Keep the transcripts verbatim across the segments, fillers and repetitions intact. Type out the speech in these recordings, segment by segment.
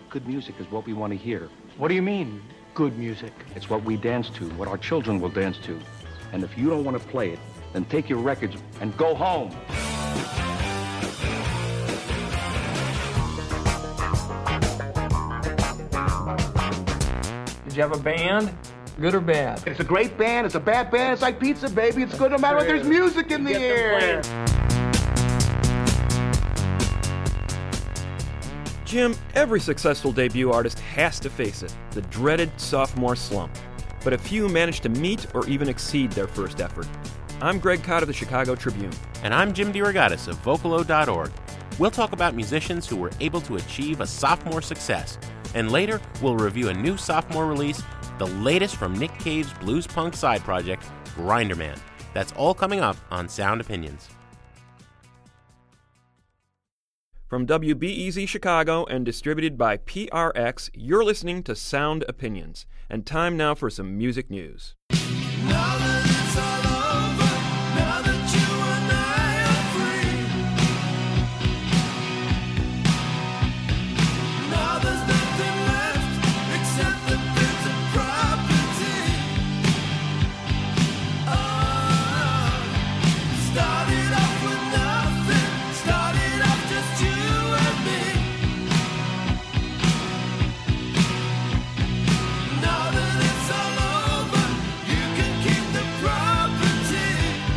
Good music is what we want to hear. What do you mean, good music? It's what we dance to, what our children will dance to. And if you don't want to play it, then take your records and go home. Did you have a band? Good or bad? It's a great band. It's a bad band. It's like pizza, baby. It's good no matter what. There's music in the air. Jim, every successful debut artist has to face it, the dreaded sophomore slump. But a few manage to meet or even exceed their first effort. I'm Greg Cott of the Chicago Tribune. And I'm Jim DeRogatis of Vocalo dot org. We'll talk about musicians who were able to achieve a sophomore success. And later, we'll review a new sophomore release, the latest from Nick Cave's blues punk side project, Grinderman. That's all coming up on Sound Opinions. From W B E Z Chicago and distributed by P R X, you're listening to Sound Opinions. And time now for some music news. Now that it's all over, now that you and I are free, now there's nothing left except the bits of property. Oh, started off with nothing, started off just you and me. Now that it's all over, you can keep the property.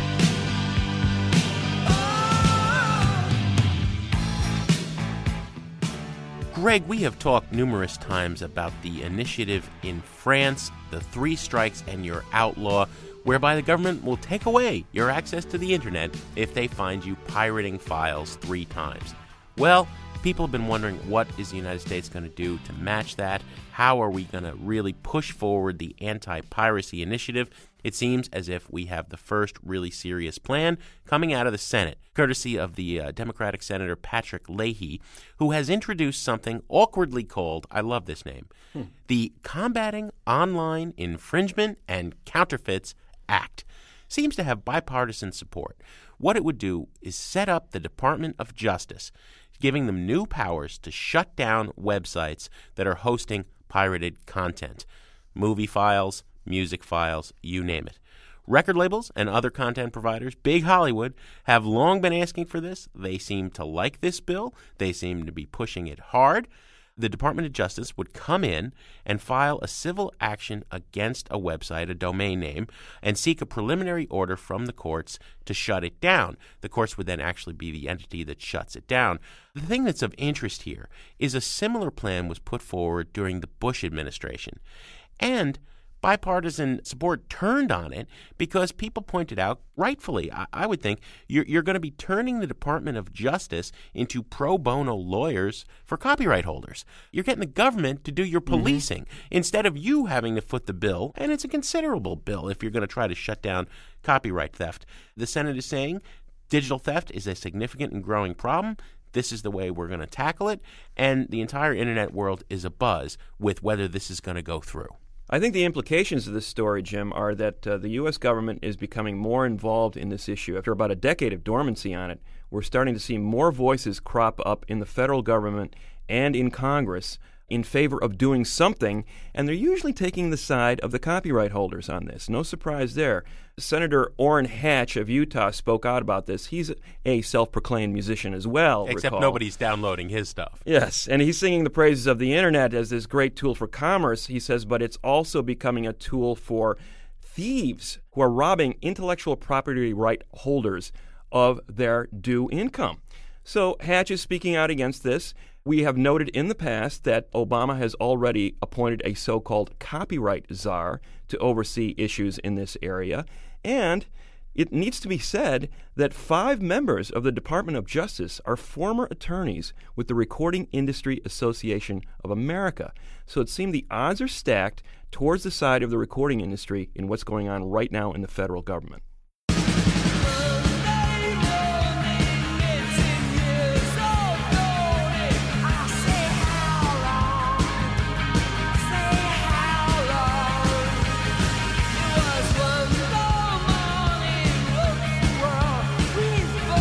Oh. Greg, we have talked numerous times about the initiative in France, the three strikes and you're outlaw, whereby the government will take away your access to the internet if they find you pirating files three times. Well, people have been wondering, what is the United States going to do to match that? How are we going to really push forward the anti-piracy initiative? It seems as if we have the first really serious plan coming out of the Senate, courtesy of the uh, Democratic Senator Patrick Leahy, who has introduced something awkwardly called, I love this name, hmm. the Combating Online Infringement and Counterfeits Act. Seems to have bipartisan support. What it would do is set up the Department of Justice, giving them new powers to shut down websites that are hosting pirated content. Movie files, music files, you name it. Record labels and other content providers, big Hollywood, have long been asking for this. They seem to like this bill. They seem to be pushing it hard. The Department of Justice would come in and file a civil action against a website, a domain name, and seek a preliminary order from the courts to shut it down. The courts would then actually be the entity that shuts it down. The thing that's of interest here is a similar plan was put forward during the Bush administration. And bipartisan support turned on it because people pointed out, rightfully, I, I would think, you're, you're going to be turning the Department of Justice into pro bono lawyers for copyright holders. You're getting the government to do your policing mm-hmm. instead of you having to foot the bill, and it's a considerable bill if you're going to try to shut down copyright theft. The Senate is saying digital theft is a significant and growing problem. This is the way we're going to tackle it, and the entire internet world is abuzz with whether this is going to go through. I think the implications of this story, Jim, are that uh, the U S government is becoming more involved in this issue. After about a decade of dormancy on it, we're starting to see more voices crop up in the federal government and in Congress in favor of doing something, and they're usually taking the side of the copyright holders on this. No surprise there. Senator Orrin Hatch of Utah spoke out about this. He's a self-proclaimed musician as well. Except recall. Nobody's downloading his stuff. Yes, and he's singing the praises of the internet as this great tool for commerce, he says, but it's also becoming a tool for thieves who are robbing intellectual property right holders of their due income. So Hatch is speaking out against this. We have noted in the past that Obama has already appointed a so-called copyright czar to oversee issues in this area. And it needs to be said that five members of the Department of Justice are former attorneys with the Recording Industry Association of America. So it seemed the odds are stacked towards the side of the recording industry in what's going on right now in the federal government.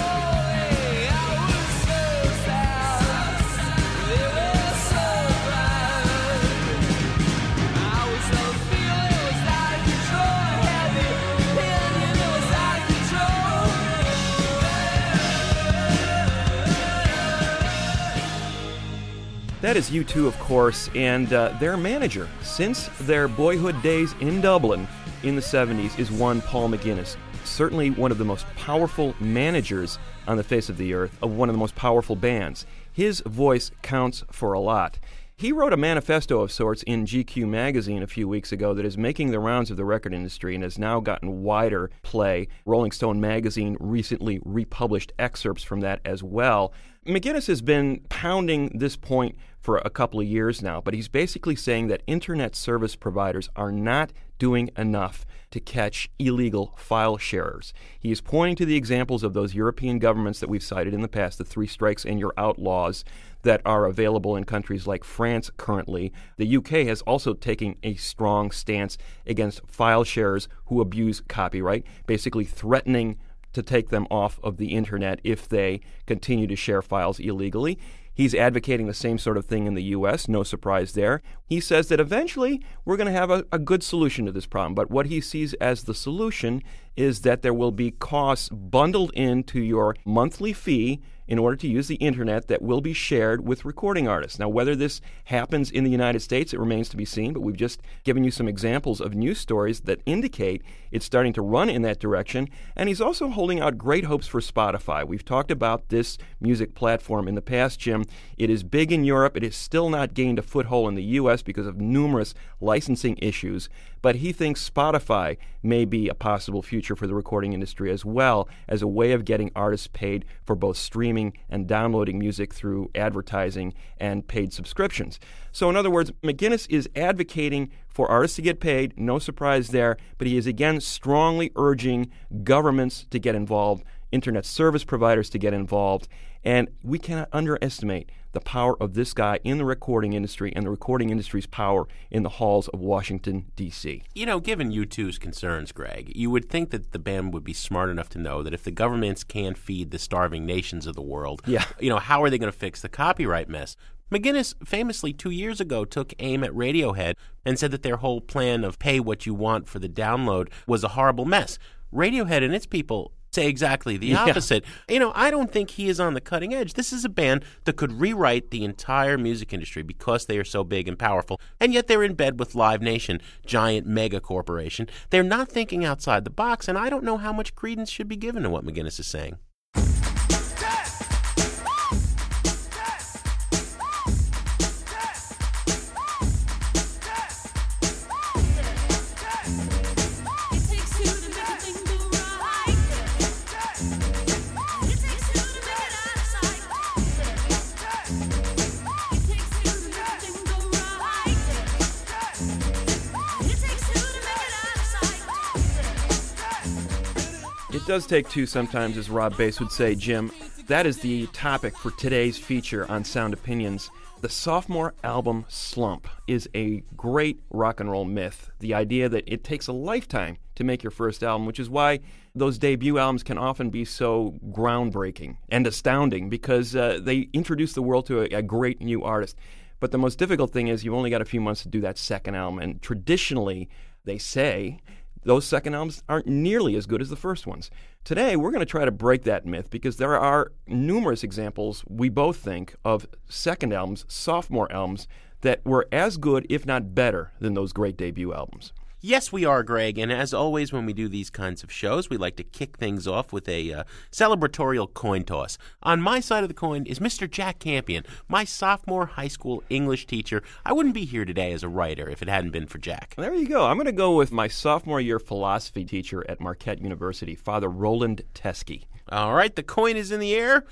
So That is U two, of course, and uh, their manager, since their boyhood days in Dublin in the seventies, is one Paul McGuinness. Certainly one of the most powerful managers on the face of the earth, of one of the most powerful bands. His voice counts for a lot. He wrote a manifesto of sorts in G Q magazine a few weeks ago that is making the rounds of the record industry and has now gotten wider play. Rolling Stone magazine recently republished excerpts from that as well. McGuinness has been pounding this point for a couple of years now, but he's basically saying that internet service providers are not doing enough to catch illegal file sharers. He is pointing to the examples of those European governments that we've cited in the past, the three strikes and you're out laws that are available in countries like France currently. The U K has also taken a strong stance against file sharers who abuse copyright, basically threatening to take them off of the internet if they continue to share files illegally. He's advocating the same sort of thing in the U S, no surprise there. He says that eventually we're going to have a, a good solution to this problem, but what he sees as the solution is that there will be costs bundled into your monthly fee in order to use the internet that will be shared with recording artists. Now, whether this happens in the United States, it remains to be seen, but we've just given you some examples of news stories that indicate it's starting to run in that direction, and he's also holding out great hopes for Spotify. We've talked about this music platform in the past, Jim. It is big in Europe. It has still not gained a foothold in the U S because of numerous licensing issues, but he thinks Spotify may be a possible future for the recording industry as well as a way of getting artists paid for both streaming and downloading music through advertising and paid subscriptions. So in other words, McGuinness is advocating for artists to get paid, no surprise there, but he is again strongly urging governments to get involved, internet service providers to get involved, and we cannot underestimate the power of this guy in the recording industry and the recording industry's power in the halls of Washington, D C. You know, given U two's concerns, Greg, you would think that the band would be smart enough to know that if the governments can't feed the starving nations of the world, yeah. you know, how are they going to fix the copyright mess? McGuinness famously two years ago took aim at Radiohead and said that their whole plan of pay what you want for the download was a horrible mess. Radiohead and its people say exactly the yeah. opposite. You know, I don't think he is on the cutting edge. This is a band that could rewrite the entire music industry because they are so big and powerful, and yet they're in bed with Live Nation, giant mega corporation. They're not thinking outside the box, and I don't know how much credence should be given to what McGuinness is saying. It does take two sometimes, as Rob Bass would say, Jim. That is the topic for today's feature on Sound Opinions. The sophomore album slump is a great rock and roll myth. The idea that it takes a lifetime to make your first album, which is why those debut albums can often be so groundbreaking and astounding because uh, they introduce the world to a, a great new artist. But the most difficult thing is you've only got a few months to do that second album, and traditionally, they say, those second albums aren't nearly as good as the first ones. Today, we're going to try to break that myth because there are numerous examples, we both think, of second albums, sophomore albums, that were as good, if not better, than those great debut albums. Yes, we are, Greg, and as always when we do these kinds of shows, we like to kick things off with a uh, celebratorial coin toss. On my side of the coin is Mister Jack Campion, my sophomore high school English teacher. I wouldn't be here today as a writer if it hadn't been for Jack. There you go. I'm going to go with my sophomore year philosophy teacher at Marquette University, Father Roland Teskey. All right, the coin is in the air.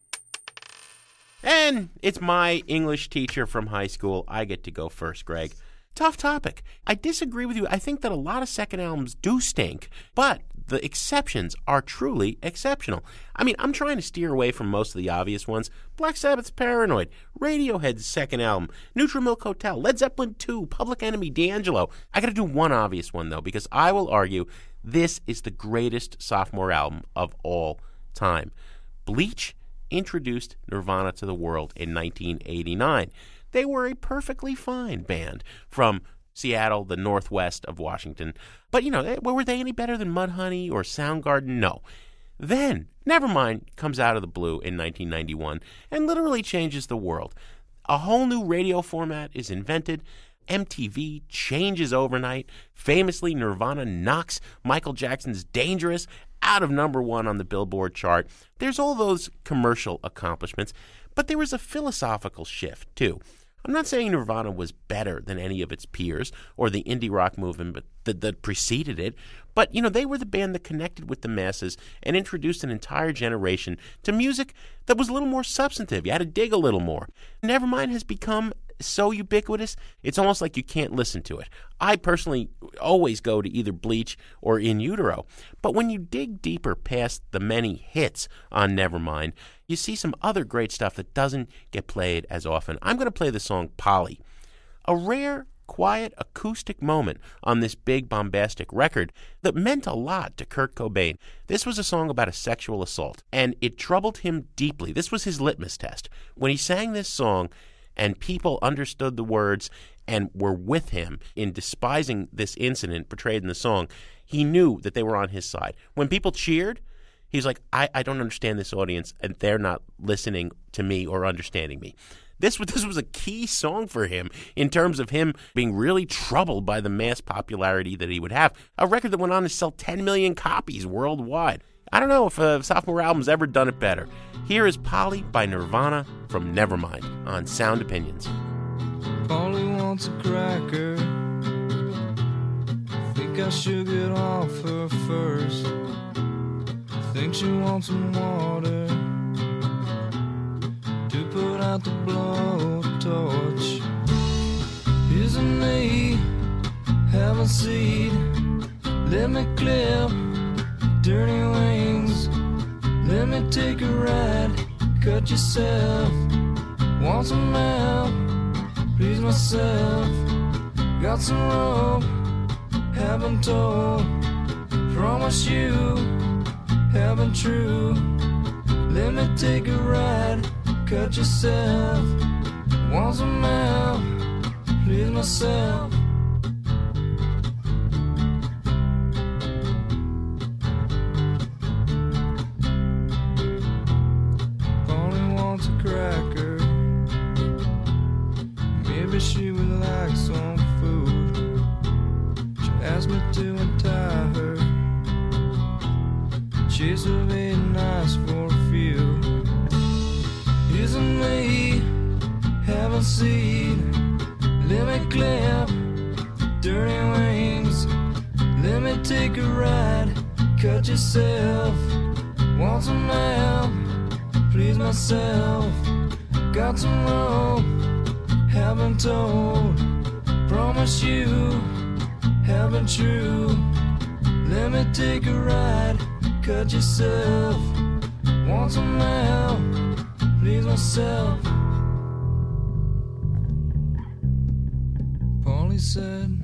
And it's my English teacher from high school. I get to go first, Greg. Tough topic. I disagree with you. I think that a lot of second albums do stink, but the exceptions are truly exceptional. I mean, I'm trying to steer away from most of the obvious ones. Black Sabbath's Paranoid, Radiohead's second album, Nutrimilk Hotel, Led Zeppelin two, Public Enemy, D'Angelo. I got to do one obvious one, though, because I will argue this is the greatest sophomore album of all time. Bleach introduced Nirvana to the world in nineteen eighty-nine. They were a perfectly fine band from Seattle, the northwest of Washington. But, you know, were they any better than Mudhoney or Soundgarden? No. Then, Nevermind comes out of the blue in nineteen ninety-one and literally changes the world. A whole new radio format is invented. M T V changes overnight. Famously, Nirvana knocks Michael Jackson's Dangerous out of number one on the Billboard chart. There's all those commercial accomplishments, but there was a philosophical shift, too. I'm not saying Nirvana was better than any of its peers or the indie rock movement that, that preceded it, but, you know, they were the band that connected with the masses and introduced an entire generation to music that was a little more substantive. You had to dig a little more. Nevermind has become so ubiquitous, it's almost like you can't listen to it. I personally always go to either Bleach or In Utero. But when you dig deeper past the many hits on Nevermind, you see some other great stuff that doesn't get played as often. I'm going to play the song Polly, a rare, quiet, acoustic moment on this big, bombastic record that meant a lot to Kurt Cobain. This was a song about a sexual assault, and it troubled him deeply. This was his litmus test. When he sang this song, and people understood the words and were with him in despising this incident portrayed in the song, he knew that they were on his side. When people cheered, he's like, I, I don't understand this audience, and they're not listening to me or understanding me. This, this was a key song for him in terms of him being really troubled by the mass popularity that he would have. A record that went on to sell ten million copies worldwide. I don't know if a sophomore album's ever done it better. Here is Polly by Nirvana from Nevermind on Sound Opinions. Polly wants a cracker. Think I should get off her first. Think she wants some water to put out the blowtorch. Here's a knee, have a seat. Let me clip dirty wings. Let me take a ride, cut yourself. Want some help, please myself. Got some rope, haven't told. Promise you, haven't true. Let me take a ride, cut yourself. Want some help, please myself. Cracker. Maybe she would like some food. She asked me to untie her. She surveyed nice for a few. Here's a me, have a seat. Let me clip dirty wings. Let me take a ride, cut yourself. Want some help, please myself. Got some rope, haven't told. Promise you, haven't true. Let me take a ride, cut yourself. Want some help, please myself. Polly said,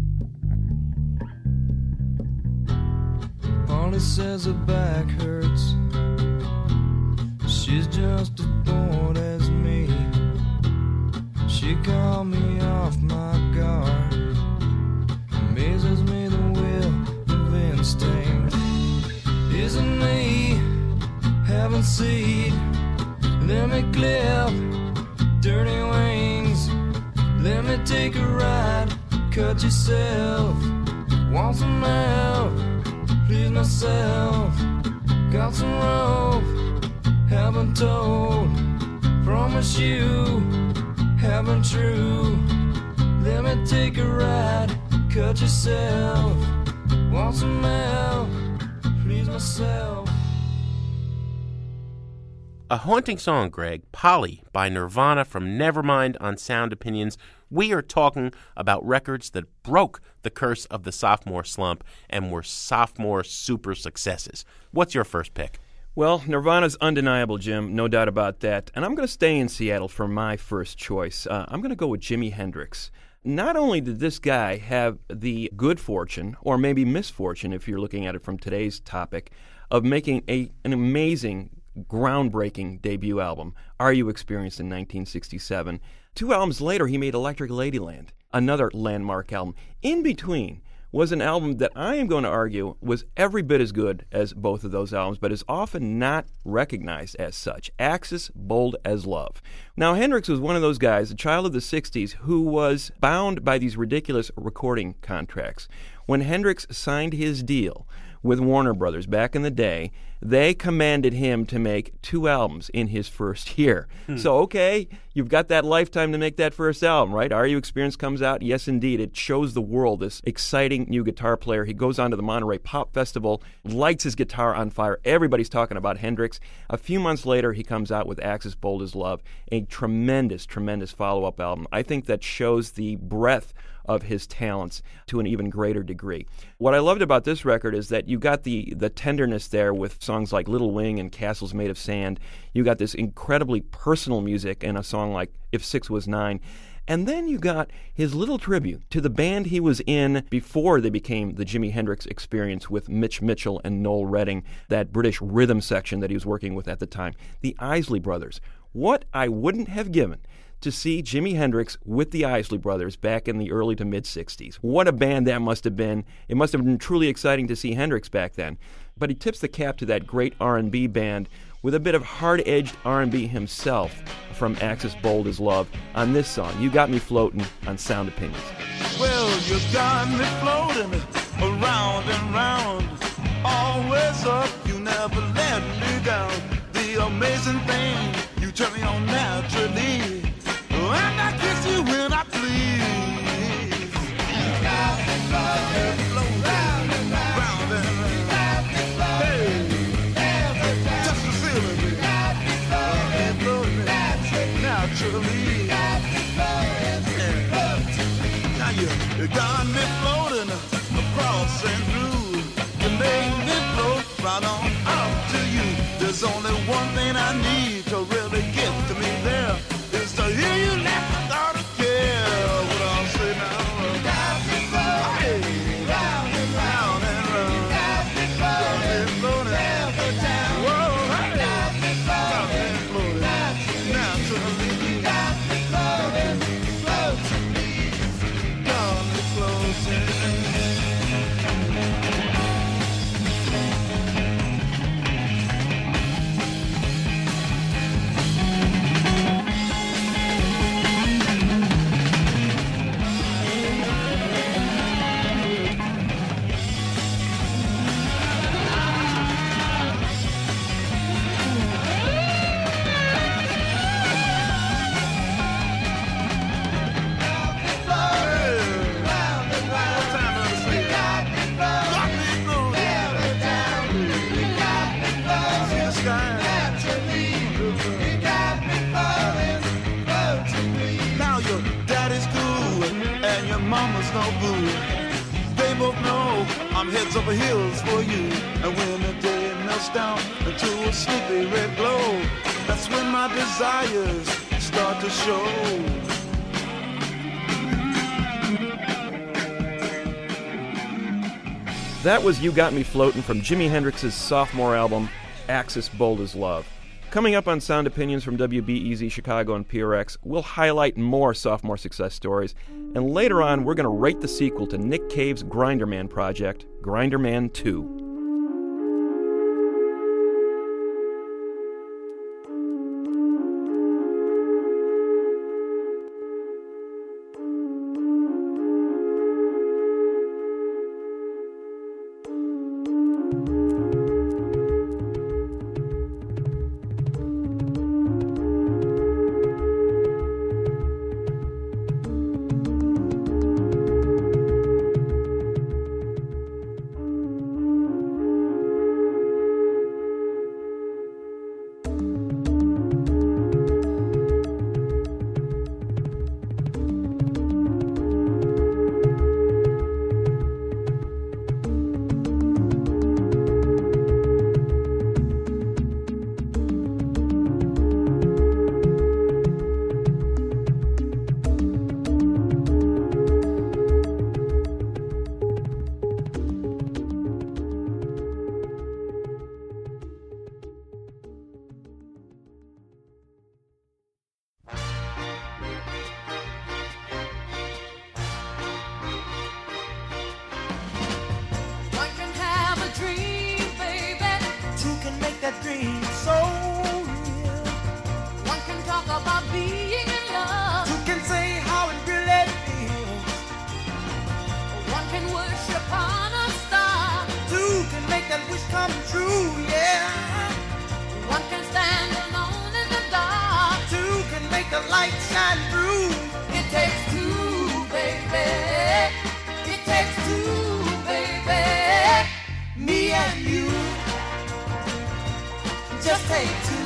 Polly says her back hurts. She's just as bored as me. She called me off my guard. Amazes me the will of instinct. Isn't me, haven't seen. Let me clip dirty wings. Let me take a ride, cut yourself. Want some help, please myself. Got some rope, haven't told. Promise you, haven't true. Let me take a ride, cut yourself. Want some help, please myself. A haunting song, Greg. Polly by Nirvana from Nevermind on Sound Opinions. We are talking about records that broke the curse of the sophomore slump and were sophomore super successes. What's your first pick? Well, Nirvana's undeniable, Jim, no doubt about that. And I'm going to stay in Seattle for my first choice. Uh, I'm going to go with Jimi Hendrix. Not only did this guy have the good fortune, or maybe misfortune if you're looking at it from today's topic, of making a an amazing, groundbreaking debut album, Are You Experienced, in nineteen sixty-seven. Two albums later, he made Electric Ladyland, another landmark album. In between was an album that I am going to argue was every bit as good as both of those albums, but is often not recognized as such. Axis Bold as Love. Now, Hendrix was one of those guys, a child of the sixties, who was bound by these ridiculous recording contracts. When Hendrix signed his deal with Warner Brothers back in the day, they commanded him to make two albums in his first year. Hmm. So, okay, you've got that lifetime to make that first album, right? Are You Experience comes out. Yes, indeed. It shows the world this exciting new guitar player. He goes on to the Monterey Pop Festival, lights his guitar on fire. Everybody's talking about Hendrix. A few months later, he comes out with Axis Bold as Love, a tremendous, tremendous follow-up album. I think that shows the breadth of his talents to an even greater degree. What I loved about this record is that you got the the tenderness there with songs like Little Wing and Castles Made of Sand. You got this incredibly personal music in a song like If Six Was Nine. And then you got his little tribute to the band he was in before they became the Jimi Hendrix Experience with Mitch Mitchell and Noel Redding, that British rhythm section that he was working with at the time, the Isley Brothers. What I wouldn't have given to see Jimi Hendrix with the Isley Brothers back in the early to mid-sixties. What a band that must have been. It must have been truly exciting to see Hendrix back then. But he tips the cap to that great R and B band with a bit of hard-edged R and B himself from Axis Bold as Love on this song, You Got Me Floating, on Sound Opinions. Well, you got me floating around and round, always up, you never let me down. The amazing thing, you turn me on naturally, and I kiss you when I please. You got me floating round and round, round and round. Hey, touch the ceiling, baby. You got me floating naturally. Now you, you got me floating across and through. You made me float right on up to you. There's only one thing I need to really get to me there, is to hear you laugh without a care. What I'll say now, you got me floating round and round and round. You got me floating never down. Whoa, hey, you got me floating naturally. You got me floating, float to me. Got me floating. Mama's no good. They both know I'm heads over heels for you. And when the day melts down into a sleepy red glow, that's when my desires start to show. That was You Got Me Floatin' from Jimi Hendrix's sophomore album, Axis Bold as Love. Coming up on Sound Opinions from W B E Z Chicago and P R X, we'll highlight more sophomore success stories, and later on we're going to rate the sequel to Nick Cave's Grinderman project, Grinderman two. come true, yeah. One can stand alone in the dark. Two can make the light shine through. It takes two, baby. It takes two, baby. Me and you. Just take two.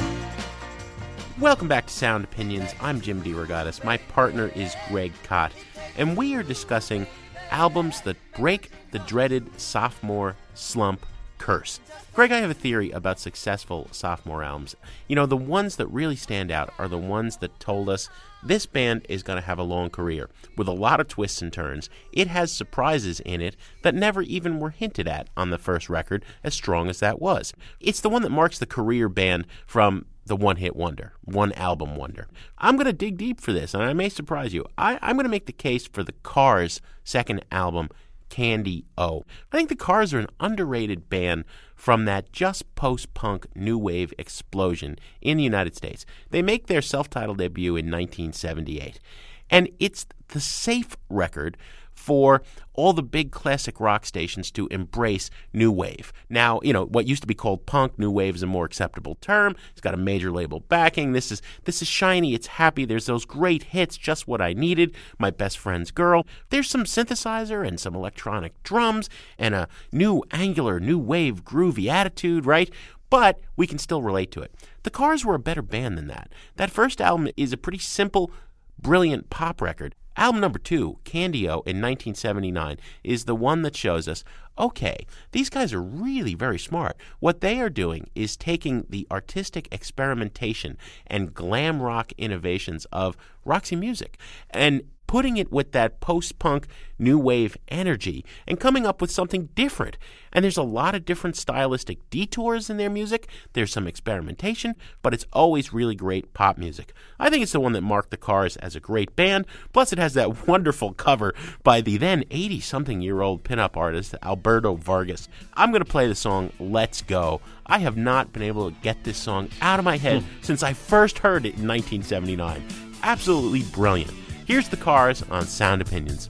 Welcome back to Sound Opinions. I'm Jim DeRogatis. My partner is Greg Kot, and we are discussing albums that break the dreaded sophomore slump curse. Greg, I have a theory about successful sophomore albums. You know, the ones that really stand out are the ones that told us this band is going to have a long career, with a lot of twists and turns. It has surprises in it that never even were hinted at on the first record, as strong as that was. It's the one that marks the career band from the one-hit wonder, one-album wonder. I'm going to dig deep for this, and I may surprise you. I, I'm going to make the case for the Cars' second album, Candy-O. I think the Cars are an underrated band from that just post-punk new wave explosion in the United States. They make their self-titled debut in nineteen seventy-eight, and it's the safe record for all the big classic rock stations to embrace new wave. Now, you know, what used to be called punk, new wave is a more acceptable term. It's got a major label backing. This is this is shiny. It's happy. There's those great hits, Just What I Needed, My Best Friend's Girl. There's some synthesizer and some electronic drums and a new angular, new wave, groovy attitude, right? But we can still relate to it. The Cars were a better band than that. That first album is a pretty simple, brilliant pop record. Album number two, Candy-O, in nineteen seventy-nine, is the one that shows us, okay, these guys are really very smart. What they are doing is taking the artistic experimentation and glam rock innovations of Roxy Music and putting it with that post-punk new wave energy and coming up with something different. And there's a lot of different stylistic detours in their music. There's some experimentation, but it's always really great pop music. I think it's the one that marked the Cars as a great band. Plus, it has that wonderful cover by the then eighty-something-year-old pinup artist, Alberto Vargas. I'm going to play the song Let's Go. I have not been able to get this song out of my head since I first heard it in nineteen seventy-nine. Absolutely brilliant. Here's the Cars on Sound Opinions.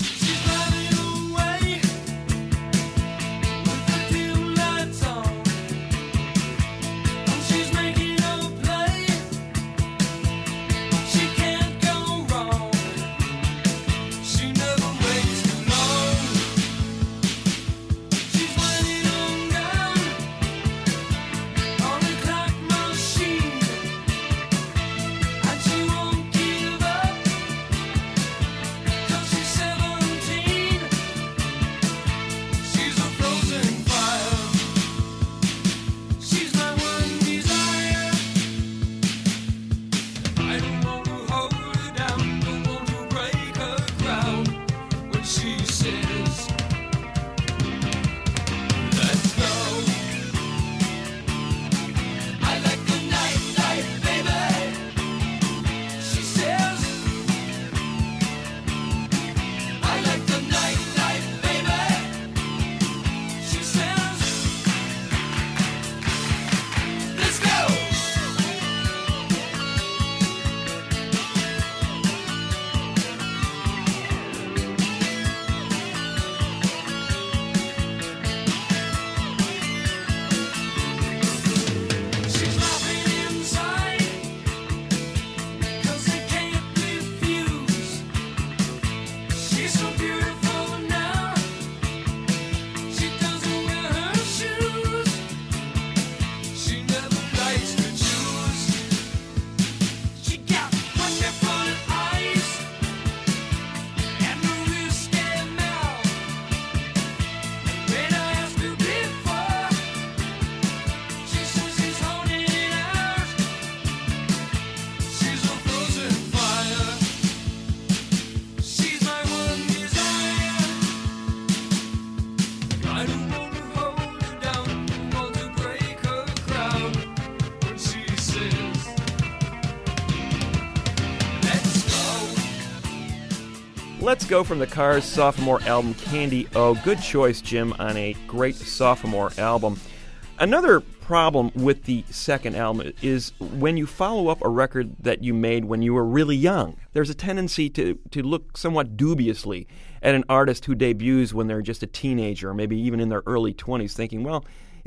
Let's Go from the Cars' sophomore album, Candy-O. Good choice, Jim, on a great sophomore album. Another problem with the second album is when you follow up a record that you made when you were really young. There's a tendency to, to look somewhat dubiously at an artist who debuts when they're just a teenager, or maybe even in their early twenties, thinking, well,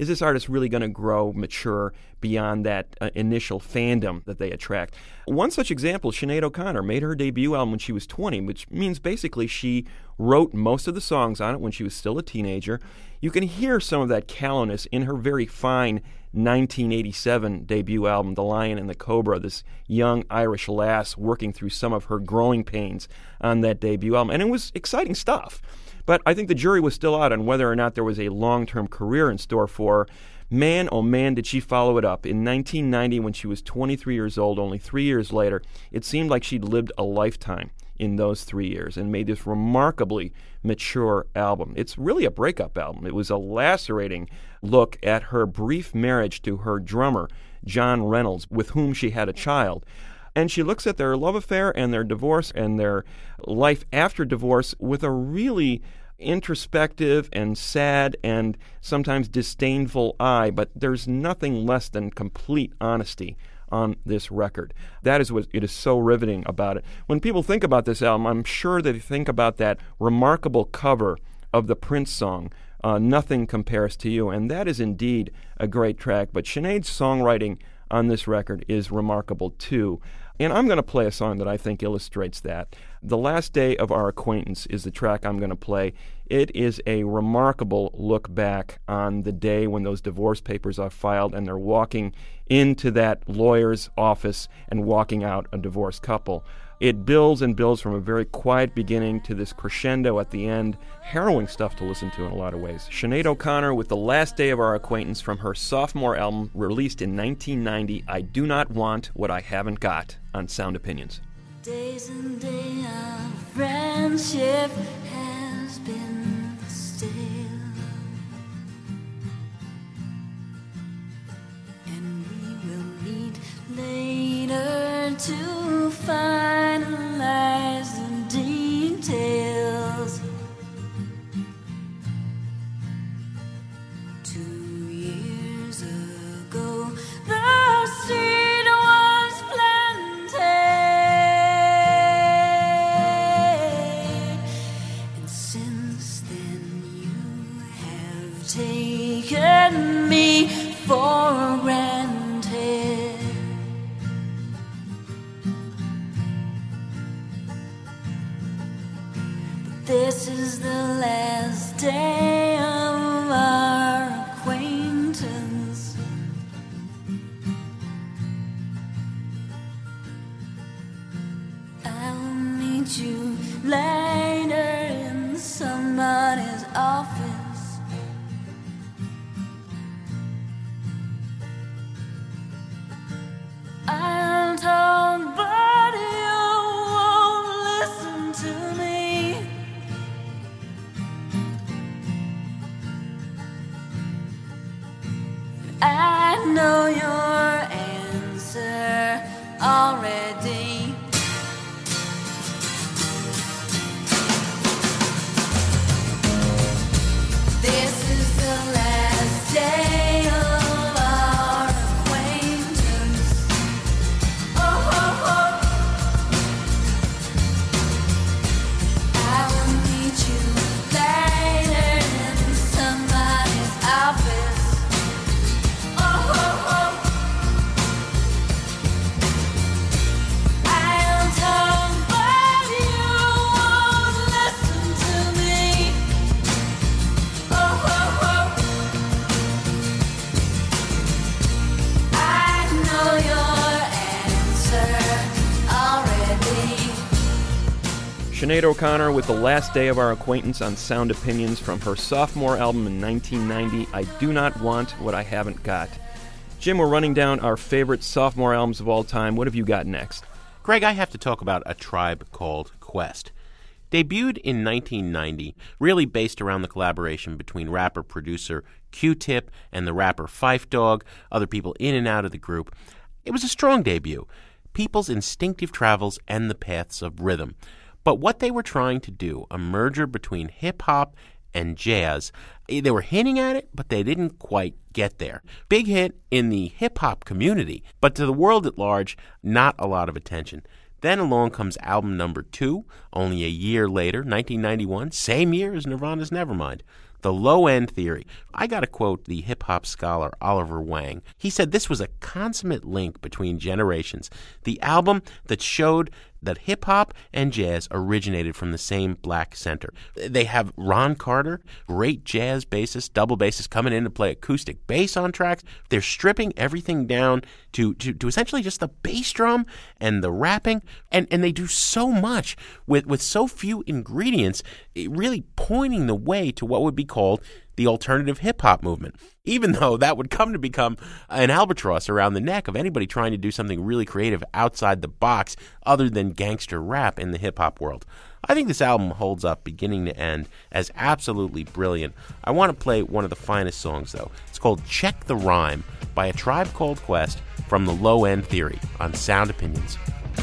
is this artist really going to grow, mature beyond that uh, initial fandom that they attract? One such example, Sinead O'Connor made her debut album when she was twenty, which means basically she wrote most of the songs on it when she was still a teenager. You can hear some of that callowness in her very fine nineteen eighty-seven debut album, The Lion and the Cobra, this young Irish lass working through some of her growing pains on that debut album. And it was exciting stuff. But I think the jury was still out on whether or not there was a long-term career in store for her. Man, oh man, did she follow it up. In nineteen ninety, when she was twenty-three years old, only three years later, it seemed like she'd lived a lifetime in those three years and made this remarkably mature album. It's really a breakup album. It was a lacerating look at her brief marriage to her drummer, John Reynolds, with whom she had a child. And she looks at their love affair and their divorce and their life after divorce with a really introspective and sad and sometimes disdainful eye, but there's nothing less than complete honesty on this record. That is what it is so riveting about it. When people think about this album, I'm sure they think about that remarkable cover of the Prince song, uh, Nothing Compares to You, and that is indeed a great track. But Sinead's songwriting on this record is remarkable too. And I'm going to play a song that I think illustrates that. The Last Day of Our Acquaintance is the track I'm going to play. It is a remarkable look back on the day when those divorce papers are filed and they're walking into that lawyer's office and walking out a divorced couple. It builds and builds from a very quiet beginning to this crescendo at the end. Harrowing stuff to listen to in a lot of ways. Sinead O'Connor with The Last Day of Our Acquaintance from her sophomore album released in nineteen ninety, I Do Not Want What I Haven't Got, on Sound Opinions. Days and days of friendship has been still, and we will meet later to finalize the details. Two years ago, the seed was planted, and since then you have taken me for granted. But this is the last day of our acquaintance. I'll meet you later in somebody's office. I'll talk, but you won't listen to me. I know your answer already. This is the last day of our acquaintance. Oh, oh, oh. I will meet you later in somebody's office. Oh, oh, oh. I'll talk, but you won't listen to me. Oh, oh, oh. I know your answer already. Sinead O'Connor with The Last Day of Our Acquaintance on Sound Opinions from her sophomore album in nineteen ninety, I Do Not Want What I Haven't Got. Jim, we're running down our favorite sophomore albums of all time. What have you got next? Greg, I have to talk about A Tribe Called Quest. Debuted in nineteen ninety, really based around the collaboration between rapper-producer Q-Tip and the rapper Phife Dawg, other people in and out of the group. It was a strong debut. People's instinctive travels and the paths of rhythm. But what they were trying to do, a merger between hip-hop and jazz, they were hinting at it, but they didn't quite get there. Big hit in the hip-hop community, but to the world at large, not a lot of attention. Then along comes album number two, only a year later, nineteen ninety-one, same year as Nirvana's Nevermind. The Low-End Theory. I got to quote the hip-hop scholar Oliver Wang. He said this was a consummate link between generations. The album that showed that hip-hop and jazz originated from the same black center. They have Ron Carter, great jazz bassist, double bassist, coming in to play acoustic bass on tracks. They're stripping everything down to, to, to essentially just the bass drum and the rapping, and, and they do so much with, with so few ingredients, really pointing the way to what would be called the alternative hip-hop movement, even though that would come to become an albatross around the neck of anybody trying to do something really creative outside the box other than gangster rap in the hip-hop world. I think this album holds up beginning to end as absolutely brilliant. I want to play one of the finest songs, though. It's called Check the Rhyme by A Tribe Called Quest from the Low-End Theory on Sound Opinions.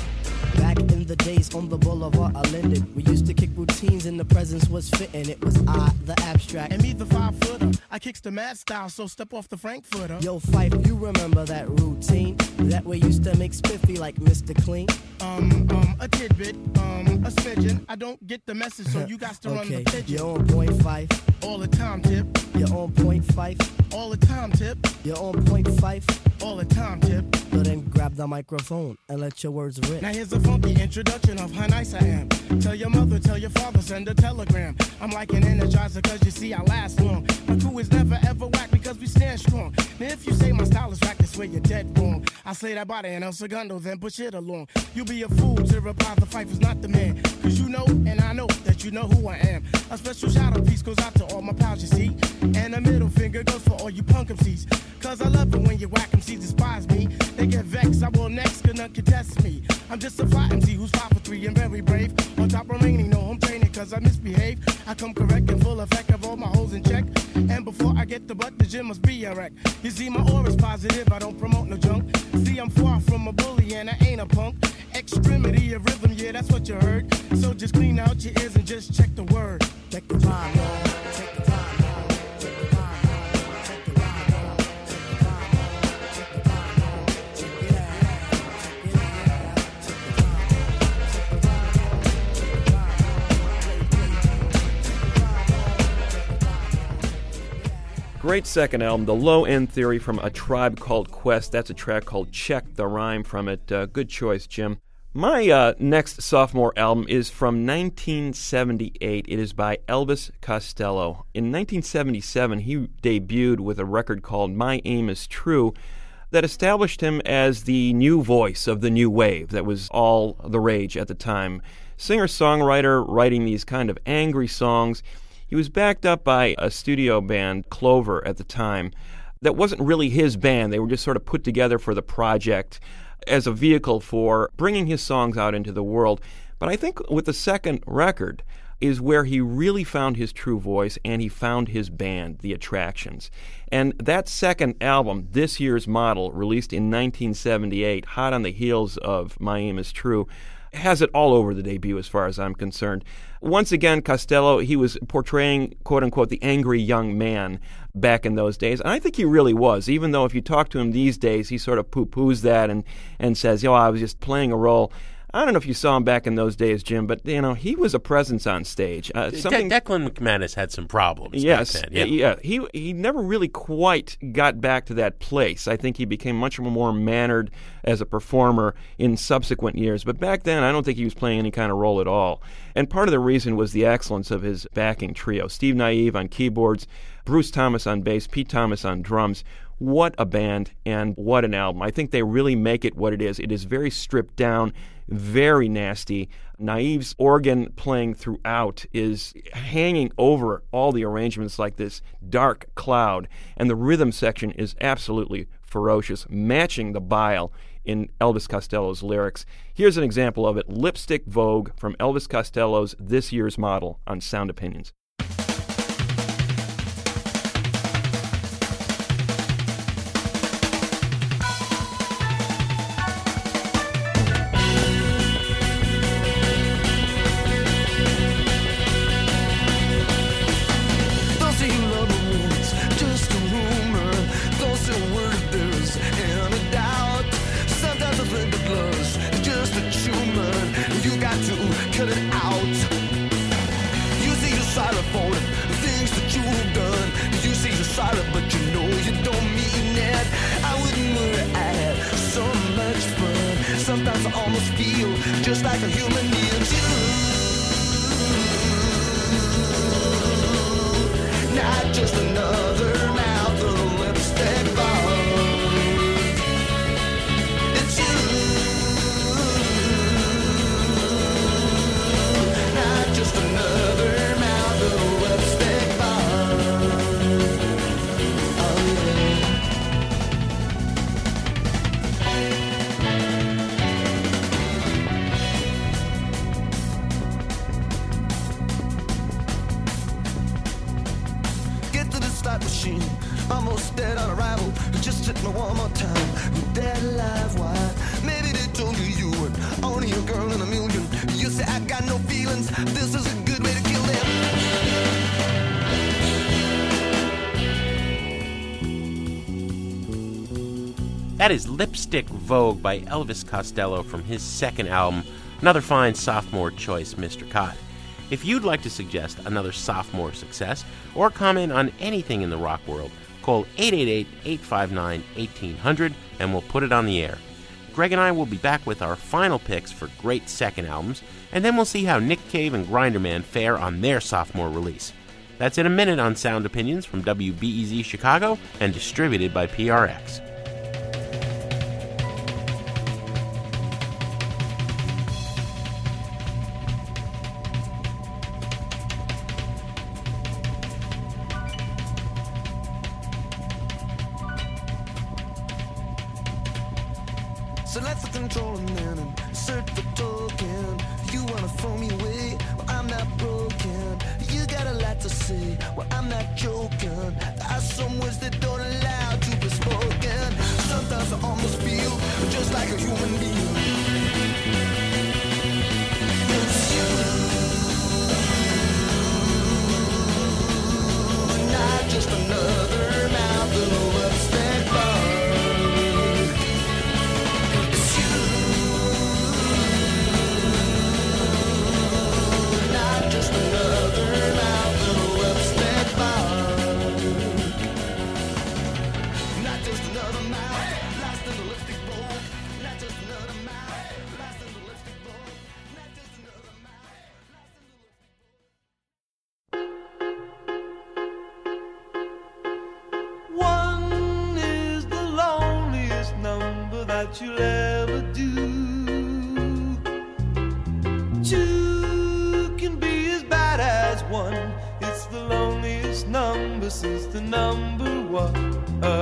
Back in the days on the boulevard I landed, we used to kick routines and the presence was fitting. It was I, the abstract, and me, the five-footer. I kicks the mad style, so step off the Frankfurter. Yo, Fife, you remember that routine that we used to make spiffy like Mister Clean? Um, um, a tidbit, um, a smidgen. I don't get the message, so you got to okay. run the pigeon. You're on point five. All the time, tip. You're on point five. All the time, tip. You're on point five. All the time, tip. So then grab the microphone and let your words rip. Now here's a funky introduction of how nice I am. Tell your mother, tell your father, send a telegram. I'm like an energizer cause you see I last long. My crew is never ever whack because we stand strong. Now if you say my style is whack, that's where you're dead wrong. I say that body and El Segundo, then push it along. You'll be a fool to reply the fight is not the man. Cause you know and I know that you know who I am. A special shout out piece goes out to all my pals you see. And a middle finger goes for all you punk M Cs. Cause I love it when you whack M Cs despise me. They get vexed, I will next, cause none can test me. I'm just a fly M C who's five for three and very brave. On top remaining, no home training cause I misbehave. I come correct and full effect of all my holes in check. And before I get the butt, the gym must be a wreck. You see my aura's positive, I don't promote no junk. See I'm far from a bully and I ain't a punk. Extremity of rhythm, yeah that's what you heard. So just clean out your ears and just check the word. Check the rhyme, y'all. Check the rhyme. Great second album, The Low-End Theory from A Tribe Called Quest. That's a track called Check the Rhyme from it. Uh, good choice, Jim. My uh, next sophomore album is from nineteen seventy-eight. It is by Elvis Costello. In nineteen seventy-seven, he debuted with a record called My Aim Is True that established him as the new voice of the new wave that was all the rage at the time. Singer-songwriter writing these kind of angry songs. He was backed up by a studio band, Clover, at the time, that wasn't really his band. They were just sort of put together for the project as a vehicle for bringing his songs out into the world. But I think with the second record is where he really found his true voice and he found his band, The Attractions. And that second album, This Year's Model, released in nineteen seventy-eight, hot on the heels of My Aim Is True, has it all over the debut as far as I'm concerned. Once again, Costello, he was portraying, quote-unquote, the angry young man back in those days. And I think he really was, even though if you talk to him these days, he sort of poo-poos that and, and says, yo, I was just playing a role. I don't know if you saw him back in those days, Jim, but, you know, he was a presence on stage. Uh, something... De- Declan McManus had some problems yes, back then. Yeah, yeah. He, he never really quite got back to that place. I think he became much more mannered as a performer in subsequent years. But back then, I don't think he was playing any kind of role at all. And part of the reason was the excellence of his backing trio. Steve Naive on keyboards, Bruce Thomas on bass, Pete Thomas on drums. What a band and what an album. I think they really make it what it is. It is very stripped down, very nasty. Naive's organ playing throughout is hanging over all the arrangements like this dark cloud, and the rhythm section is absolutely ferocious, matching the bile in Elvis Costello's lyrics. Here's an example of it, Lipstick Vogue from Elvis Costello's This Year's Model on Sound Opinions. Just a tumor. cut it out. You say you're sorry for the things that you've done. You say you're sorry, but you know you don't mean it. I wouldn't worry, I had so much fun. Sometimes I almost feel just like a human needs you. Not just another mouth of lipstick bomb. It's you. Not just another mouth of lipstick bomb. Oh yeah. Get to the slot machine, almost dead on arrival. Just hit me one more time. We're dead alive, why? Maybe they told you you were only a girl in a million. You say I got no feelings. This is a good way to kill them. That is Lipstick Vogue by Elvis Costello from his second album. Another fine sophomore choice, Mister Cott. If you'd like to suggest another sophomore success or comment on anything in the rock world, call eight eight eight, eight five nine, one eight hundred and we'll put it on the air. Greg and I will be back with our final picks for great second albums, and then we'll see how Nick Cave and Grinderman fare on their sophomore release. That's in a minute on Sound Opinions from W B E Z Chicago and distributed by P R X. Select for control and then search for token. You wanna throw me away? Well, I'm not broken. You got a lot to say. Well, I'm not joking. There's some words that don't allow to be spoken. Sometimes I almost feel just like a human being. It's you. Not just another mouth in a lipstick bar. Just another mouth in a lipstick bar. Not just another mouth, lost in the lipstick bowl. Not just another mouth, lost in the lipstick bowl. Not just another mouth, lost in the lipstick bowl. One is the loneliest number that you'll ever do. Two one, it's the loneliest number since the number one.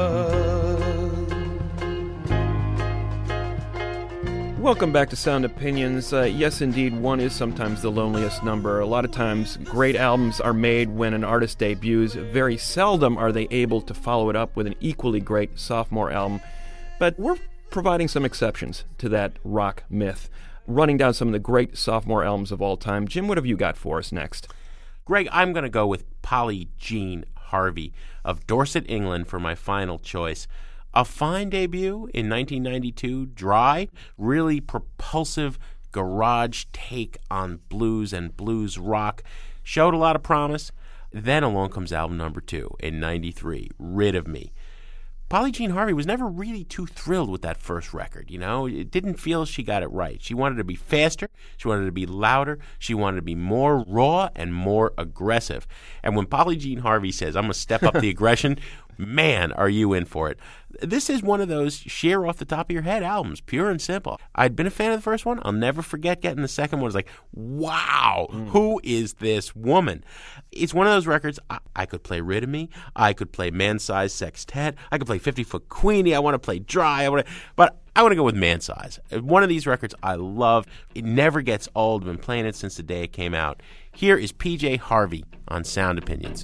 Welcome back to Sound Opinions. Uh, yes, indeed, one is sometimes the loneliest number. A lot of times, great albums are made when an artist debuts. Very seldom are they able to follow it up with an equally great sophomore album. But we're providing some exceptions to that rock myth, running down some of the great sophomore albums of all time. Jim, what have you got for us next? Greg, I'm going to go with Polly Jean Harvey of Dorset, England for my final choice. A fine debut in nineteen ninety-two, dry, really propulsive garage take on blues and blues rock. Showed a lot of promise. Then along comes album number two in ninety-three, Rid of Me. Polly Jean Harvey was never really too thrilled with that first record, you know? It didn't feel she got it right. She wanted to be faster, she wanted to be louder, she wanted to be more raw and more aggressive. And when Polly Jean Harvey says, I'm going to step up the aggression, man, are you in for it. This is one of those sheer off the top of your head albums, pure and simple. I'd been a fan of the first one. I'll never forget getting the second one. It's like, wow, mm. who is this woman? It's one of those records, I, I could play Rid of Me. I could play Man Size Sextet. I could play fifty Foot Queenie. I want to play Dry. I want to, but I want to go with Man Size. One of these records I love. It never gets old. I've been playing it since the day it came out. Here is P J Harvey on Sound Opinions.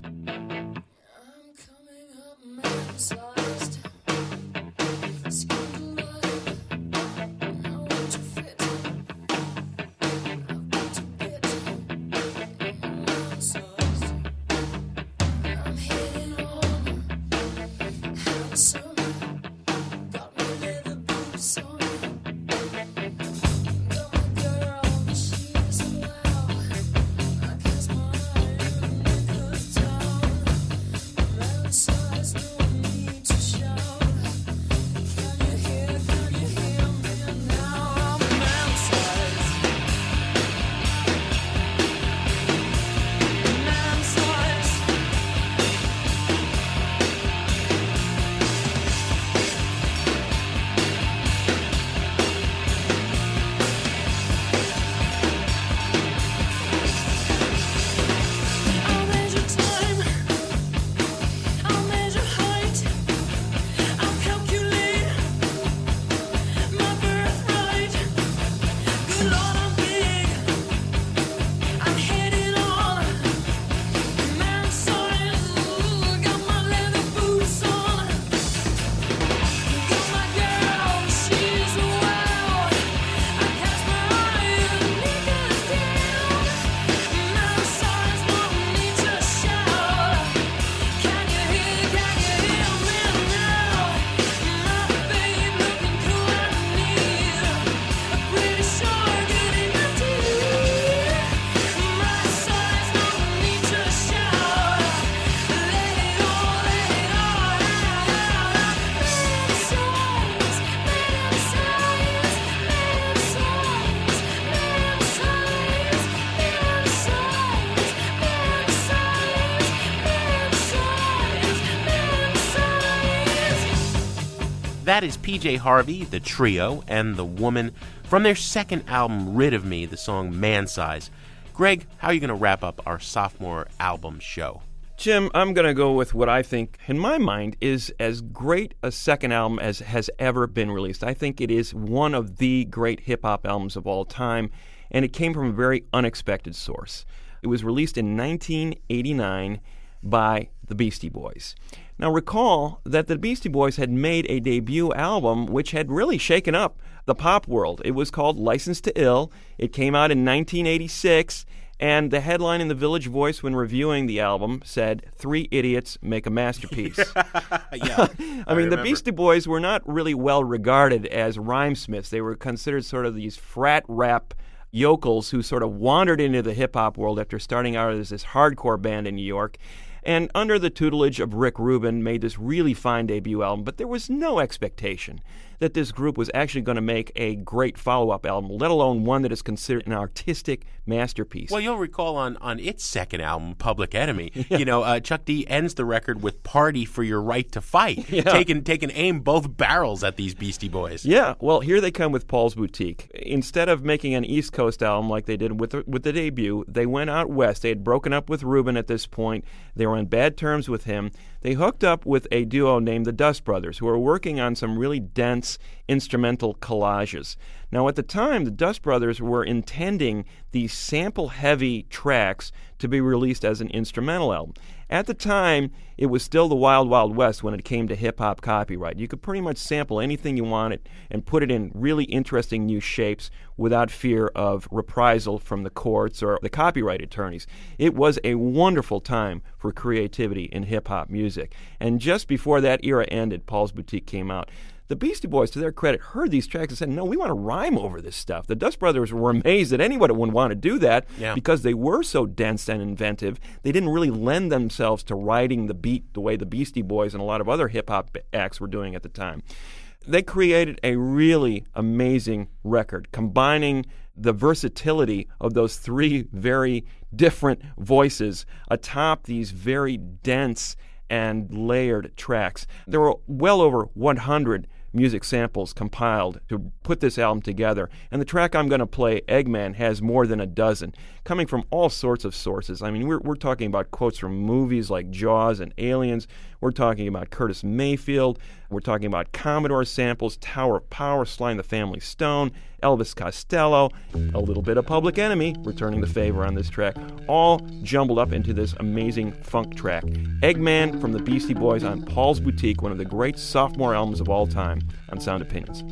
Girl, she's alive. That is P J Harvey, The Trio, and The Woman from their second album, Rid of Me, the song Man Size. Greg, how are you going to wrap up our sophomore album show? Jim, I'm going to go with what I think, in my mind, is as great a second album as has ever been released. I think it is one of the great hip-hop albums of all time, and it came from a very unexpected source. It was released in nineteen eighty-nine by the Beastie Boys. Now recall that the Beastie Boys had made a debut album which had really shaken up the pop world. It was called License to Ill. It came out in nineteen eighty-six, and the headline in the Village Voice when reviewing the album said, "Three idiots make a masterpiece." yeah, I, I mean, the Beastie Boys were not really well regarded as rhymesmiths. They were considered sort of these frat rap yokels who sort of wandered into the hip-hop world after starting out as this hardcore band in New York, and under the tutelage of Rick Rubin made this really fine debut album. But there was no expectation that this group was actually going to make a great follow-up album, let alone one that is considered an artistic masterpiece. Well, you'll recall on, on its second album, Public Enemy, yeah. you know, uh, Chuck D ends the record with "Party for Your Right to Fight," yeah. taking taking aim both barrels at these Beastie Boys. Yeah, well, here they come with Paul's Boutique. Instead of making an East Coast album like they did with the, with the debut, they went out west. They had broken up with Rubin at this point. They were on bad terms with him. They hooked up with a duo named the Dust Brothers, who were working on some really dense instrumental collages. Now, at the time, the Dust Brothers were intending these sample-heavy tracks to be released as an instrumental album. At the time, it was still the Wild Wild West when it came to hip-hop copyright. You could pretty much sample anything you wanted and put it in really interesting new shapes without fear of reprisal from the courts or the copyright attorneys. It was a wonderful time for creativity in hip-hop music. And just before that era ended, Paul's Boutique came out. The Beastie Boys, to their credit, heard these tracks and said, no, we want to rhyme over this stuff. The Dust Brothers were amazed that anybody would want to do that yeah. because they were so dense and inventive. They didn't really lend themselves to writing the beat the way the Beastie Boys and a lot of other hip-hop acts were doing at the time. They created a really amazing record, combining the versatility of those three very different voices atop these very dense and layered tracks. There were well over one hundred music samples compiled to put this album together, and the track I'm going to play, Eggman, has more than a dozen, coming from all sorts of sources. I mean, we're, we're talking about quotes from movies like Jaws and Aliens. We're talking about Curtis Mayfield. We're talking about Commodore samples, Tower of Power, Sly and the Family Stone, Elvis Costello, a little bit of Public Enemy, returning the favor on this track, all jumbled up into this amazing funk track. Eggman from the Beastie Boys on Paul's Boutique, one of the great sophomore albums of all time on Sound Opinions.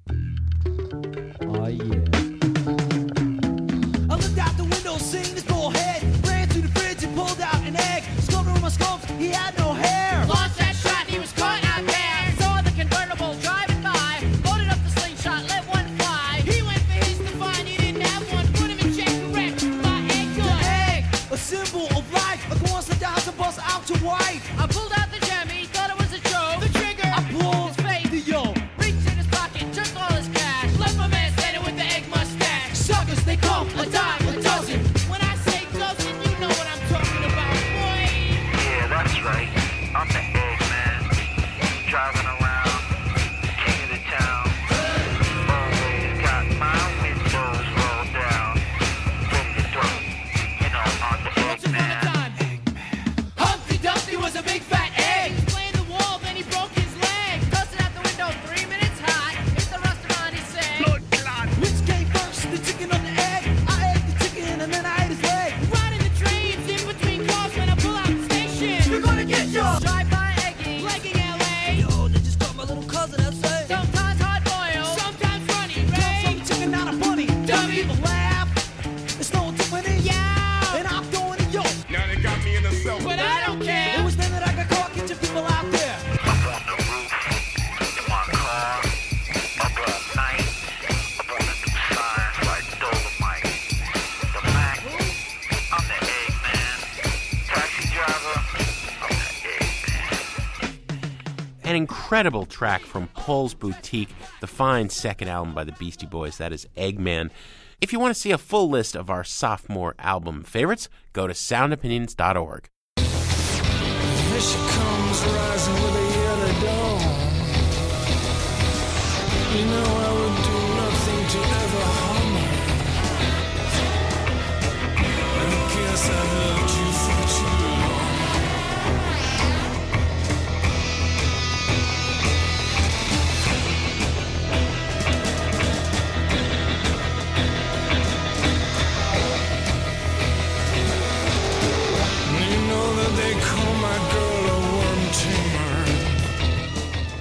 Oh, yeah. I looked out the window, seeing this bullhead, ran to the fridge and pulled out an egg. Sculpted on my sculpts, he had no hair. Lost that shot, he was caught out there. Saw the convertible driving by, loaded up the slingshot, let one fly. He went for his to find, he didn't have one. Put him in check, correct, my egg gun. The egg, a symbol of life. Like once the dogs to bust out your wife. I pulled out the gem, he thought it was a joke. The trigger, I pulled his face. the yo. Reached in his pocket, took all his cash. Left my man standing with the egg mustache. Suckers, they come a dime a dozen. When I say dozen, you know what I'm talking about, boy. Yeah, that's right. I'm the Eggman. Driving around, king of the town. Always got my windows rolled down. From the throne, you know, I'm the Eggman. Humpty Dumpty was a big fat egg. He played the wall, then he broke his leg. Tossed it out the window, three minutes hot. Hit the restaurant, he said. Which came first, the chicken or the egg? I ate the chicken and then I ate his leg. Riding the trains in between cars when I pull out the station. You're gonna get your Drive-by egging, legging L A. Yo, they just got my little cousin, that's it. Sometimes hard boiled, sometimes runny, Comes from Ray. a chicken, not a bunny. Don't even laugh. It's no different in Yeah, and I'm throwing it, yo. Now they got me in the cell. but I don't It care. was then that I got caught catching people out there. Up on the roof, in my car, up all night, up on the new signs like Dolomite. The Mac, I'm the Eggman. Taxi driver, I'm the Eggman. An incredible track from Paul's Boutique, the fine second album by the Beastie Boys. That is Eggman. If you want to see a full list of our sophomore album favorites, go to sound opinions dot org. Here she comes rising with a yellow dawn.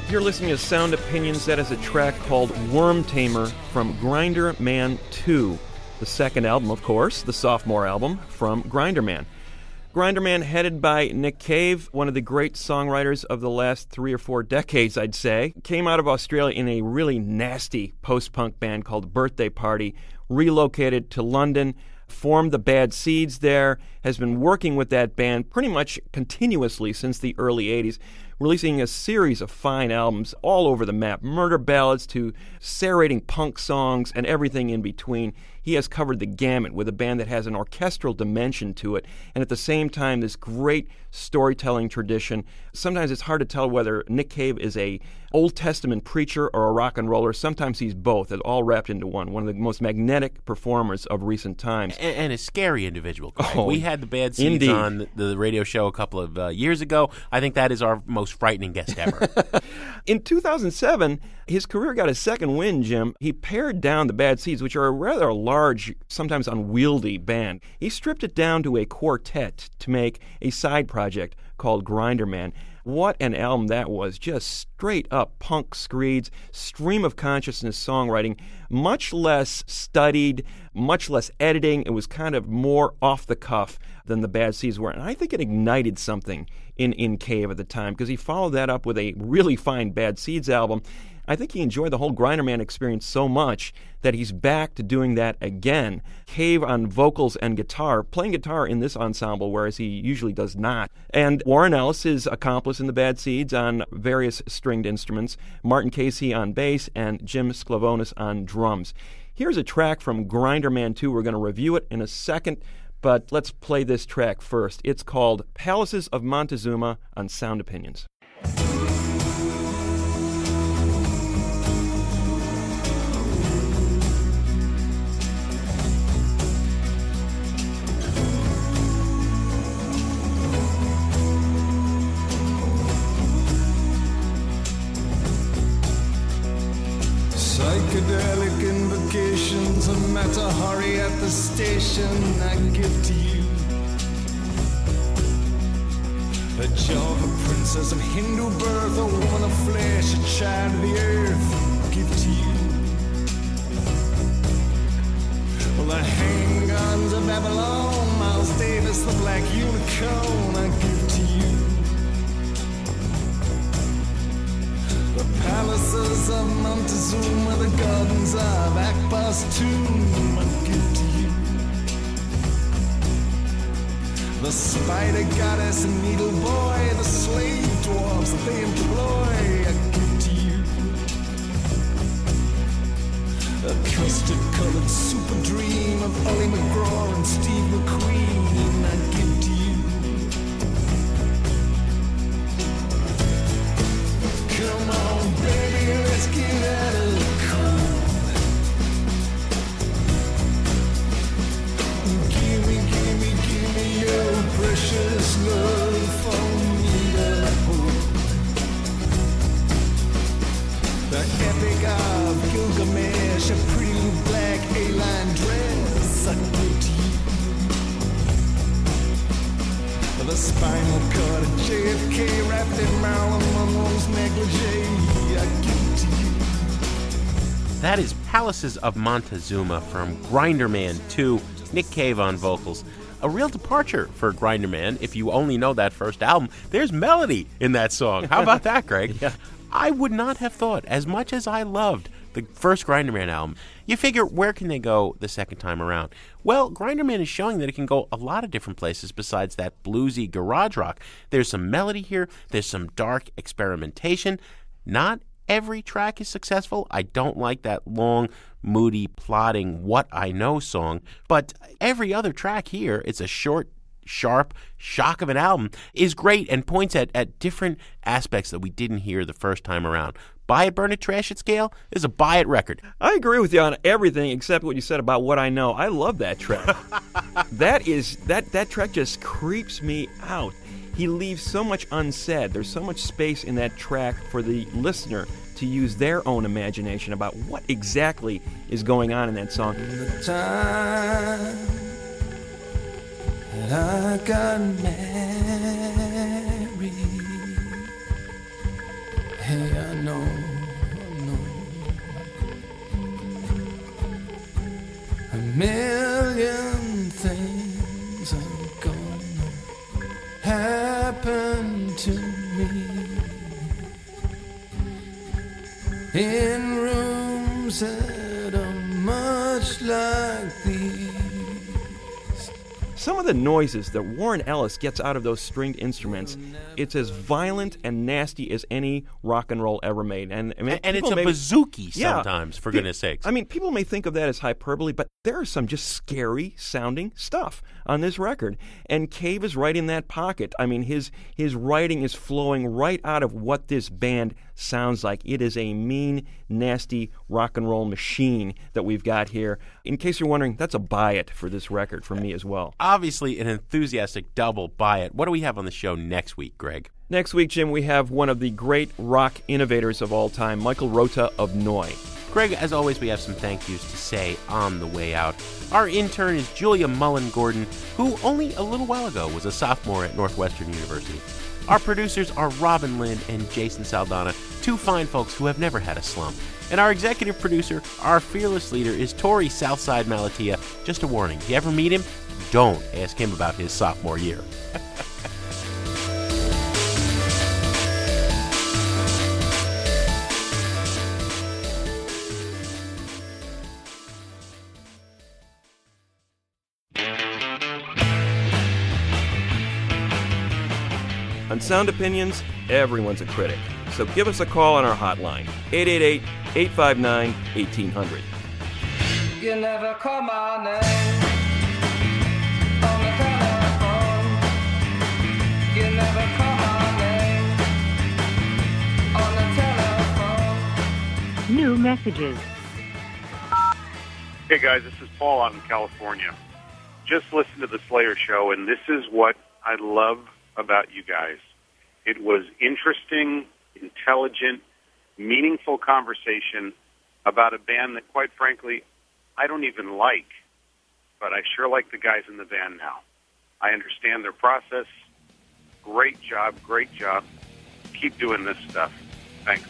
You're listening to Sound Opinions. That is a track called Worm Tamer from Grinder Man two, the second album, of course, the sophomore album from Grinder Man. Grinder Man, headed by Nick Cave, one of the great songwriters of the last three or four decades, I'd say, came out of Australia in a really nasty post-punk band called Birthday Party, relocated to London, formed the Bad Seeds there, has been working with that band pretty much continuously since the early eighties, releasing a series of fine albums all over the map, murder ballads to serrating punk songs and everything in between. He has covered the gamut with a band that has an orchestral dimension to it, and at the same time, this great storytelling tradition. Sometimes it's hard to tell whether Nick Cave is a Old Testament preacher or a rock and roller. Sometimes he's both. It's all wrapped into one. One of the most magnetic performers of recent times. And, and a scary individual. Oh, we had the Bad Seeds indeed. on the, the radio show a couple of uh, years ago. I think that is our most frightening guest ever. In two thousand seven, his career got a second wind, Jim. He pared down the Bad Seeds, which are a rather large, sometimes unwieldy band. He stripped it down to a quartet to make a side project called Grinder Man. What an album that was. Just straight up punk screeds, stream of consciousness songwriting, much less studied, much less editing. It was kind of more off the cuff than the Bad Seeds were. And I think it ignited something in, in Cave at the time, because he followed that up with a really fine Bad Seeds album. I think he enjoyed the whole Grinder Man experience so much that he's back to doing that again. Cave on vocals and guitar, playing guitar in this ensemble, whereas he usually does not. And Warren Ellis, his accomplice in the Bad Seeds, on various stringed instruments, Martin Casey on bass, and Jim Sclavonis on drums. Here's a track from Grinder Man two. We're going to review it in a second, but let's play this track first. It's called Palaces of Montezuma on Sound Opinions. Psychedelic invocations, a Matahari at the station I give to you. A Java princess of Hindu birth, a woman of flesh, a child of the earth, give to you. Well, the handguns of Babylon, Miles Davis, the black unicorn, I give to you. The palaces of Montezuma, the gardens of Akbar's tomb, I give to you. The spider goddess and needle boy, the slave dwarfs that they employ, I give to you. A custard-colored super dream of Ollie McGraw and Steve McQueen, I give to you. Come on, baby, let's get out of the cold. Give me, give me, give me your precious love for me to hold. The epic of Gilgamesh, a pretty little black A-line dress, I give to you. The spinal cord of J F K wrapped in Marilyn Monroe's negligee, I give to you. That is Palaces of Montezuma from Grinder Man two, Nick Cave on vocals. A real departure for Grinder Man. If you only know that first album, there's melody in that song. How about that, Greg? Yeah. I would not have thought, as much as I loved the first Grinder Man album, you figure, where can they go the second time around? Well, Grinder Man is showing that it can go a lot of different places besides that bluesy garage rock. There's some melody here. There's some dark experimentation. Not every track is successful. I don't like that long, moody, plodding What I Know song. But every other track here, it's a short, sharp shock of an album, is great and points at, at different aspects that we didn't hear the first time around. Buy it, burn it, trash it scale is a buy it record. I agree with you on everything except what you said about What I Know. I love that track. that is that that track just creeps me out. He leaves so much unsaid. There's so much space in that track for the listener to use their own imagination about what exactly is going on in that song. The time that I got married, hey, I know no, no. A million things are gonna happen to me in rooms that are much like these. Some of the noises that Warren Ellis gets out of those stringed instruments, it's as violent and nasty as any rock and roll ever made. And, I mean, and, and it's people a may- bazooki Yeah. sometimes, for Pe- goodness sakes. I mean, people may think of that as hyperbole, but there is some just scary sounding stuff on this record. And Cave is right in that pocket. I mean, his his writing is flowing right out of what this band sounds like. It is a mean, nasty rock and roll machine that we've got here. In case you're wondering, that's a buy it for this record for me as well. Obviously, an enthusiastic double buy it. What do we have on the show next week, Greg? Next week, Jim, we have one of the great rock innovators of all time, Michael Rota of Neu! Greg, as always, we have some thank yous to say on the way out. Our intern is Julia Mullen Gordon, who only a little while ago was a sophomore at Northwestern University. Our producers are Robin Lynn and Jason Saldana, two fine folks who have never had a slump. And our executive producer, our fearless leader, is Tori Southside Malatia. Just a warning, if you ever meet him, don't ask him about his sophomore year. On Sound Opinions, everyone's a critic. So give us a call on our hotline, eight eight eight, eight five nine, eighteen hundred. You never call my name on the telephone. You never call my name on the telephone. New messages. Hey guys, this is Paul out in California. Just listened to the Slayer show, and this is what I love about you guys. It was interesting, intelligent, meaningful conversation about a band that, quite frankly, I don't even like, but I sure like the guys in the band now. I understand their process. Great job, great job. Keep doing this stuff. Thanks.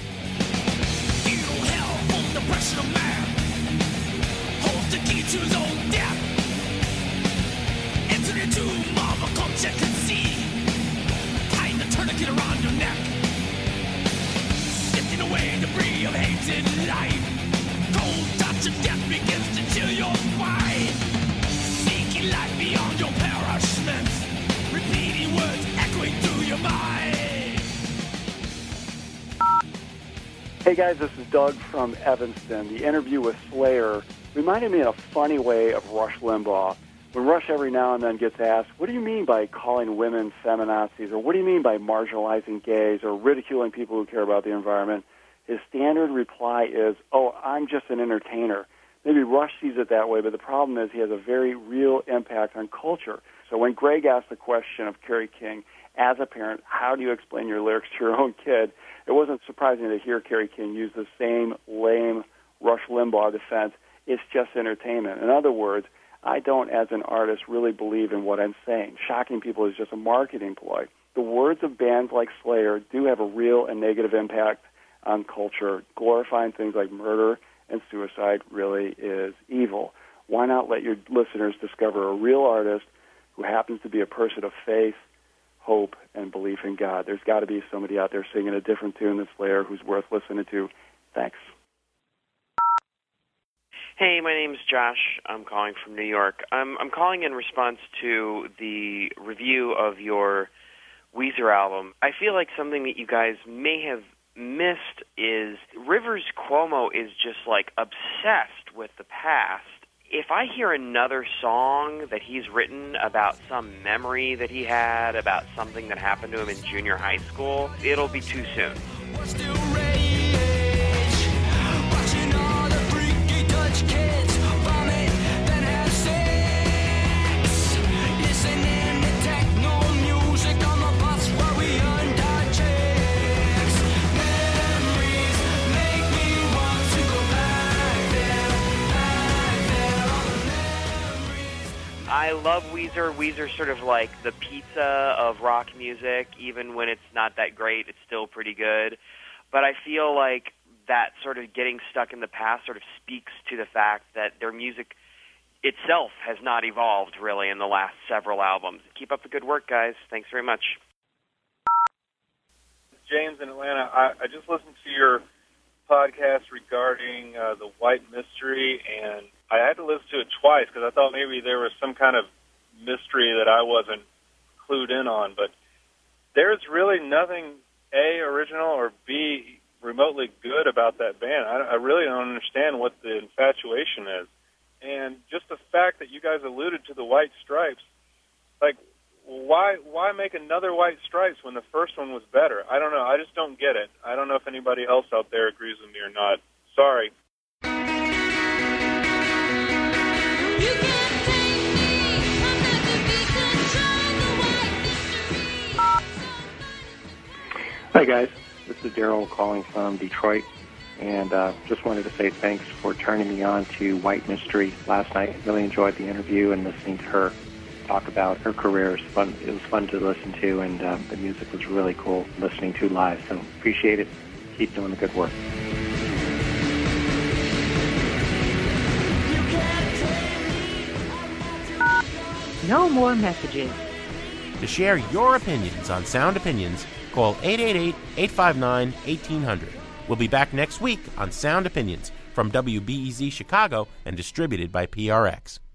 The pressure of man holds the key to his own death. Enter the tomb of a culture can see. Tying the tourniquet around your neck. Sifting away debris of hated life. Cold touch of death begins to chill your spine. Seeking life beyond your parachments. Repeating words echoing through your mind. Hey guys, this is Doug from Evanston. The interview with Slayer reminded me in a funny way of Rush Limbaugh. When Rush every now and then gets asked, what do you mean by calling women feminazis, or what do you mean by marginalizing gays or ridiculing people who care about the environment, his standard reply is, oh, I'm just an entertainer. Maybe Rush sees it that way, but the problem is he has a very real impact on culture. So when Greg asked the question of Kerry King, as a parent, how do you explain your lyrics to your own kid? It wasn't surprising to hear Kerry King use the same lame Rush Limbaugh defense. It's just entertainment. In other words, I don't, as an artist, really believe in what I'm saying. Shocking people is just a marketing ploy. The words of bands like Slayer do have a real and negative impact on culture. Glorifying things like murder and suicide really is evil. Why not let your listeners discover a real artist who happens to be a person of faith, hope, and belief in God? There's got to be somebody out there singing a different tune than Slayer who's worth listening to. Thanks. Hey, my name's Josh. I'm calling from New York. I'm, I'm calling in response to the review of your Weezer album. I feel like something that you guys may have missed is Rivers Cuomo is just like obsessed with the past. If I hear another song that he's written about some memory that he had, about something that happened to him in junior high school, it'll be too soon. I love Weezer. Weezer's sort of like the pizza of rock music. Even when it's not that great, it's still pretty good. but I feel like that sort of getting stuck in the past sort of speaks to the fact that their music itself has not evolved really in the last several albums. Keep up the good work, guys. Thanks very much. James in Atlanta. I, I just listened to your podcast regarding uh, the White Mystery, and I had to listen to it twice because I thought maybe there was some kind of mystery that I wasn't clued in on. But there's really nothing, A, original, or B, remotely good about that band. I, I really don't understand what the infatuation is. And just the fact that you guys alluded to the White Stripes, like, why why make another White Stripes when the first one was better? I don't know. I just don't get it. I don't know if anybody else out there agrees with me or not. Sorry. Hi, guys. This is Daryl calling from Detroit, and uh, just wanted to say thanks for turning me on to White Mystery last night. Really enjoyed the interview and listening to her talk about her career. It was fun, it was fun to listen to, and uh, the music was really cool listening to live. So appreciate it. Keep doing the good work. No more messages. To share your opinions on Sound Opinions, call eight eight eight, eight five nine, one eight hundred. We'll be back next week on Sound Opinions from W B E Z Chicago and distributed by P R X.